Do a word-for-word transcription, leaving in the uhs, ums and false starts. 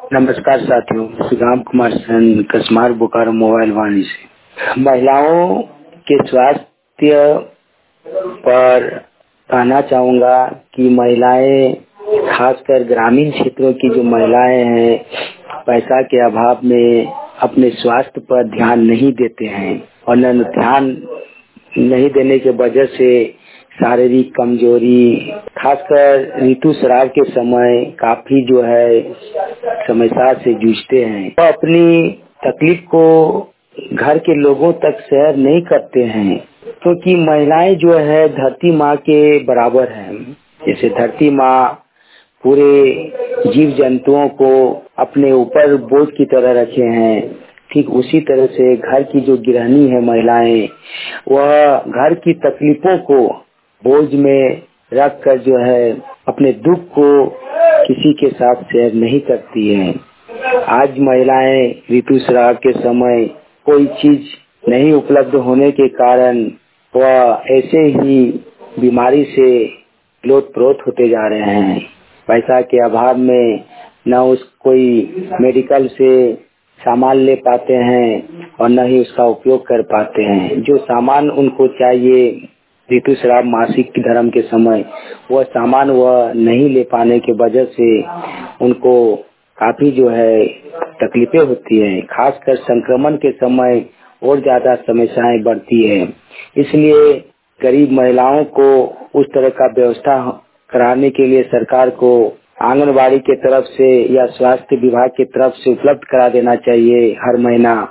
नमस्कार साथियों, सुदाम कुमार सेन, कसमार बोकारो मोबाइल वाणी से। महिलाओं के स्वास्थ्य पर कहना चाहूँगा कि महिलाएं, खासकर ग्रामीण क्षेत्रों की जो महिलाएं हैं, पैसा के अभाव में अपने स्वास्थ्य पर ध्यान नहीं देते हैं और न ध्यान नहीं देने के वजह से शारीरिक कमजोरी, खासकर ऋतुस्राव के समय काफी जो है समस्या से जूझते हैं। वो अपनी तकलीफ को घर के लोगों तक शेयर नहीं करते हैं, क्योंकि महिलाएं जो है धरती माँ के बराबर हैं। जैसे धरती माँ पूरे जीव जंतुओं को अपने ऊपर बोझ की तरह रखे हैं, ठीक उसी तरह से घर की जो गृहिणी है महिलाएं, वह घर की तकलीफों को बोझ में रख कर जो है अपने दुख को किसी के साथ शेयर नहीं करती हैं। आज महिलाएं ऋतुस्राव के समय कोई चीज नहीं उपलब्ध होने के कारण वह ऐसे ही बीमारी से लोटपोट होते जा रहे हैं। पैसा के अभाव में न उस कोई मेडिकल से सामान ले पाते हैं और न ही उसका उपयोग कर पाते हैं। जो सामान उनको चाहिए ऋतुस्राव मासिक धर्म के समय, वह सामान वह नहीं ले पाने के वजह से उनको काफी जो है तकलीफें होती है। खासकर संक्रमण के समय और ज्यादा समस्याएं बढ़ती है। इसलिए गरीब महिलाओं को उस तरह का व्यवस्था कराने के लिए सरकार को आंगनबाड़ी के तरफ से या स्वास्थ्य विभाग की तरफ से उपलब्ध करा देना चाहिए हर महीना